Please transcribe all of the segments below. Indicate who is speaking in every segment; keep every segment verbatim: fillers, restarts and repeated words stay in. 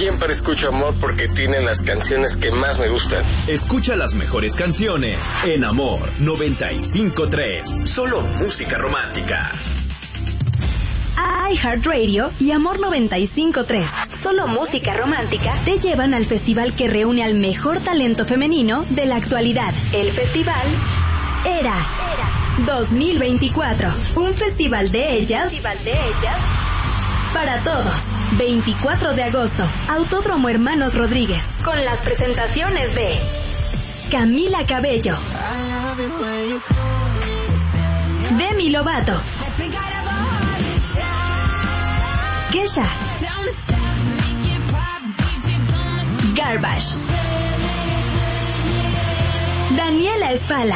Speaker 1: siempre escucho Amor porque tienen las canciones que más me gustan.
Speaker 2: Escucha las mejores canciones en Amor noventa y cinco punto tres. Solo música romántica.
Speaker 3: iHeartRadio y Amor noventa y cinco punto tres, solo música romántica, te llevan al festival que reúne al mejor talento femenino de la actualidad. El festival Era, dos mil veinticuatro. Un festival de ellas, festival de ellas para todos. veinticuatro de agosto, Autódromo Hermanos Rodríguez, con las presentaciones de Camila Cabello, Demi Lovato, Kesha, Garbage, Daniela Espala,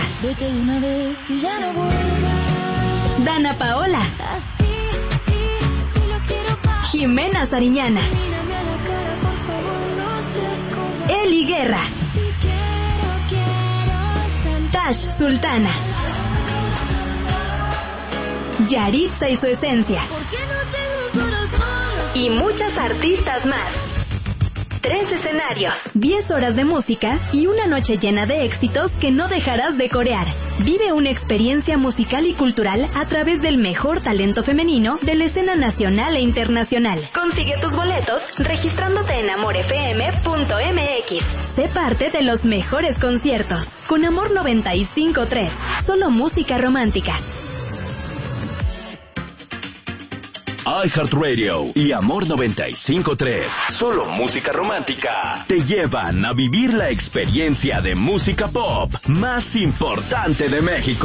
Speaker 3: Dana Paola, Jimena Sariñana, Eli Guerra, Tash Sultana, Yaritza y su esencia, y muchas artistas más. Tres escenarios, diez horas de música y una noche llena de éxitos que no dejarás de corear. Vive una experiencia musical y cultural a través del mejor talento femenino de la escena nacional e internacional. Consigue tus boletos registrándote en amor f m punto m x. Sé parte de los mejores conciertos con Amor noventa y cinco punto tres. Solo música romántica.
Speaker 2: iHeartRadio y Amor noventa y cinco punto tres, solo música romántica, te llevan a vivir la experiencia de música pop más importante de México.